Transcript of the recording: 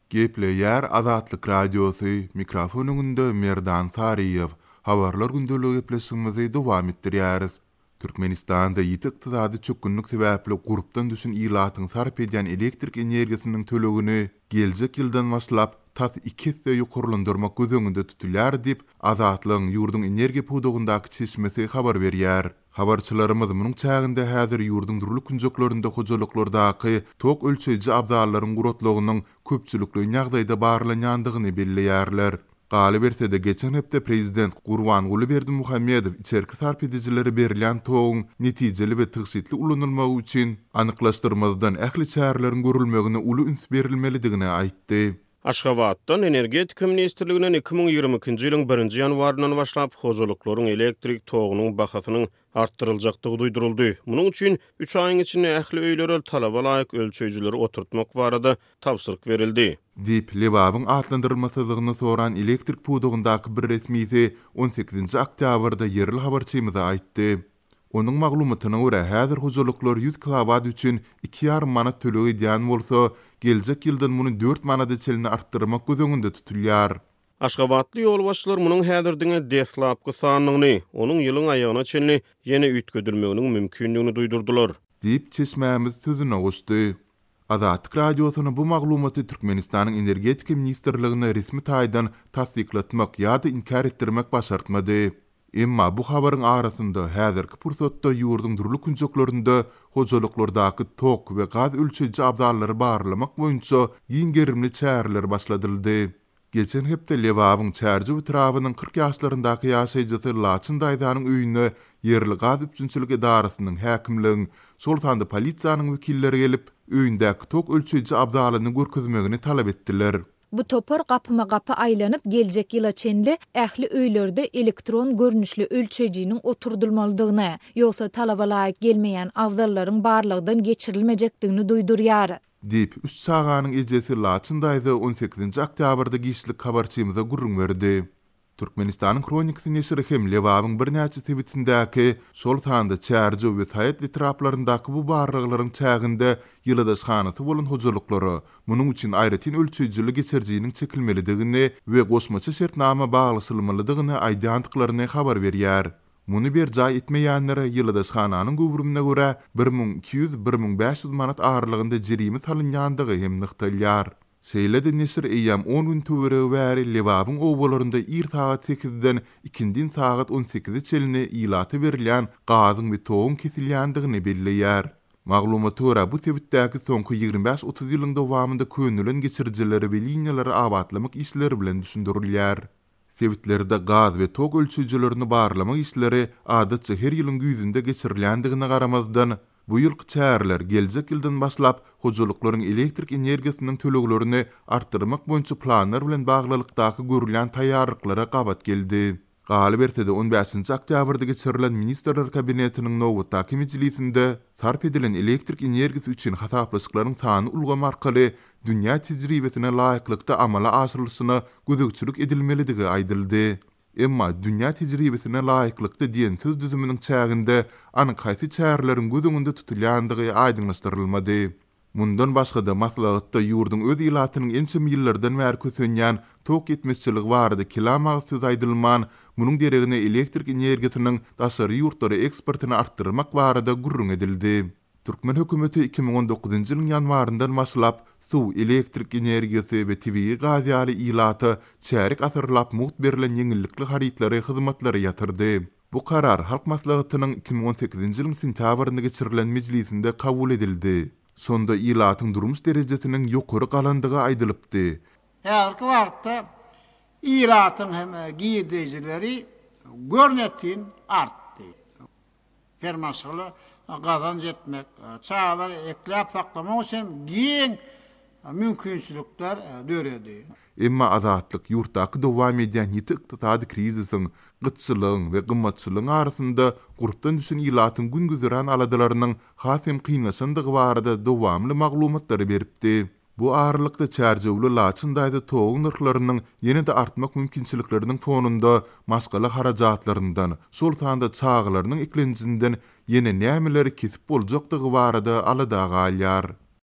Gepleyer Azatlyk Radiosu mikrofonunda Merdan Sariyev habarlar gündölügi gepleşigimizi dowam etdirýäris. Türkmenistanda ýiti ykdysady çökünlik sebäpli gurupdan düşen ýylatyň sarp edýän elektrik energiýasynyň tölegini geljek ýyldan başlap tat 2 hisse ýokurlandyrmak gözüňinde tutulýar diýip Azatlyň ýurdun energiýa pudugundaky çeşmesi habar berýär. Habarçylarymyz munyň çäginde häzir ýurdun durly künjeklerinde hojalyklарdaky tok ölçeji abzallaryň guratlygynyň köpçülikli ýagdaýda barlanýandygyny belleýärler. Galy berse de geçen hepde Prezident Gurbanguly Berdimuhammedow içerki sarp edijileri berilýän togyň netijeli we tygsitli ulanylmagy üçin anyklaşdyrmazdan ähli çärleriň görülmegine uly üns berilmelidigine aýtdy. Aşgabatdan Energetika Ministrliginiň 2022-nji ýylyň 1-nji ýanwaryndan başlap hojalyklaryň elektrik togynyň bahasynyň artdyryljakdygy duýduruldy. Munyň üçin 3 aýyň içinde ähli öýlere talaba laýyk ölçejileri oturtmak barada tapsyryk berildi. Diýip Lewawyň atlandyrylmasyzlygyny soran elektrik pudugundaky bir resmisi 18-nji oktýabrda ýerli habarçymyza aýtdy. Onuň maglumatyna görä häzir hojalyklar 100 kilowat üçin 2,5 manat төлegi edýän bolsa, geljek ýyldan muny 4 manada çelini artdyrmak gözüňinde tutulýar. Aşgabatly ýolbaşçylar munyň häzirdiňe dehlapky sanyny, onuň ýylyň aýagyna çelini ýene üýtgödürmeginiň mümkinligini duýdurdular. Diýip çeşmämiz sözüne goşdy. Azatlyk Radiosynyň bu maglumaty Türkmenistanyň Energetika Ministrligine resmi taýdan tasdiklatmak ýa-da inkar etdirmek başartmady. Emma bu habaryň arasynda häzirki pursatda ýurdun durly künjeklerinde hojalyklardaky tok we gaz ölçeji abzallary barlamak boýunça ýyň gerimli çäreler başladyldy. Geçen hepde Lewawyň çärji etrawynyň 40 ýaşlaryndaky ýaşaýjy Laçyn daýdanyň öýüne ýerli gaz üçinçilik edarasynyň häkimligiň, şoltanda polisiýanyň wekilleri gelip öýündäki tok ölçeji abzallaryny görkezmegini talap etdiler. Bu topar gapyma-gapy aýlanyp geljek ýyla çenli ähli öýlerde elektron görnüşli ölçejiniň oturdulmalydygyny, ýogsa talaba laýyk gelmeýän awzallaryň barlygydan geçirilmejekdigini duýdurýar. Diýip 3 saganyň ejesi Laçyndaýda 18-nji oktýabrda giýişlik habarçymyza gurrun berdi. Türkmenistanyň kronikasy nesiri hem Lewawyň bir näçe tweetindäki şol sanda çärji we taýat litraplaryndäki bu barlyklaryň çäginde ýylydaşhanasy bolan hojalyklary munyň üçin aýratyn ölçejilik geçerjiginiň çekilmelidigini we goşmaça şertnama baglasylmalydygyny aýdandyklaryny habar berýär. Muny bir jaý etmeýänlere ýylydaşhananyň gowrumyna görä 1200-1500 manat ağırlygynda jerimi salynýandygy hem nykdalýar. Seýledi nesir eýam 10 gün töwere bäri Lewawyň owalarynda ir saat 8-den 2-din saat 18-e çelini ýylaty berilýän gazyň we togyň kesilýändigini belleýär. Maglumaty görä bu tewitdäki soňky 25-30 ýylyň dowamında könülen geçirjileri we liniýalary awatlamak işleri bilen düşündirilýär. Sewitlerde gaz we tok ölçejilerini barlamak işleri adatça her ýylyň güýzünde geçirilýändigine garamazdan bu ýylky çäreler geljek ýyldan başlap hojalyklaryň elektrik energiýasynyň töleglerini artdyrmak boýunça planlar bilen baglylykdaky görülen taýýarlyklara gabat geldi. Galy berse-de 15-nji oktýabrda geçirilen Ministrler Kabinetiniň nowatdaky mejlisinde sarp edilen elektrik energiýasy üçin hasaplaşyklaryň sany ulgamy arkaly dünýä tejribesine laýyklykda amala aşyrylysyna gözegçilik edilmelidigi aýdyldy. Emma dünýä tejribesine laýyklykda diýen söz düzüminiň çäginde anyk haýsy çärelerin gözüňinde tutulýandygy aýdynlaşdyrylmady. Mundan başga da maslahatda ýurdun öz ýylatynyň ençe ýyllardan bäri kösenýän tok etmezçilik barada kelamagy söz aýdylman, munyň deregine elektrik energiýasynyň daşary ýurtlary eksportyny artdyrmak barada gurrun edildi. Türkmen hökümeti 2019-njy ýylyň ýanwaryndan başlap suw, elektrik energiýasy we tabii gaz ýaly ýylaty çärek asyrlap muht berilen ýeňillikli harytlary hyzmatlary ýatyrdy. Bu karar halk maslahatynyň 2018-nji ýylyň sentýabrynda geçirilen mejlisinde kabul edildi. Sonda ýylatyň durmuş derejesiniň ýokary galandygy aýdylypdy. Häzirki wagtda ýylatyň hem giýdirjileri görnetin artdy. Fermasyly gazan jetmek, çağlar ekläp saklamak üçin giň mümkinçilikler döredi. Emma azatlyk ýurtdaky dowam edýän ýiti ykdysady krizisyň, gytçylygyň we gymmatçylygyň arasynda gurupdan düşen ýylatyň gün güzären aladalarynyň hasym kynasyndygy barada dowamly maglumatlary beripdi. Bu ağırlykda çärjewli Laçyn daýda togyň narhlarynyň ýene-de artmak mümkinçilikleriniň fonunda maskaly harajatlaryndan, şol sanda çağlarynyň eklenjinden ýene nämeleri kesip boljakdygy barada alada galýar.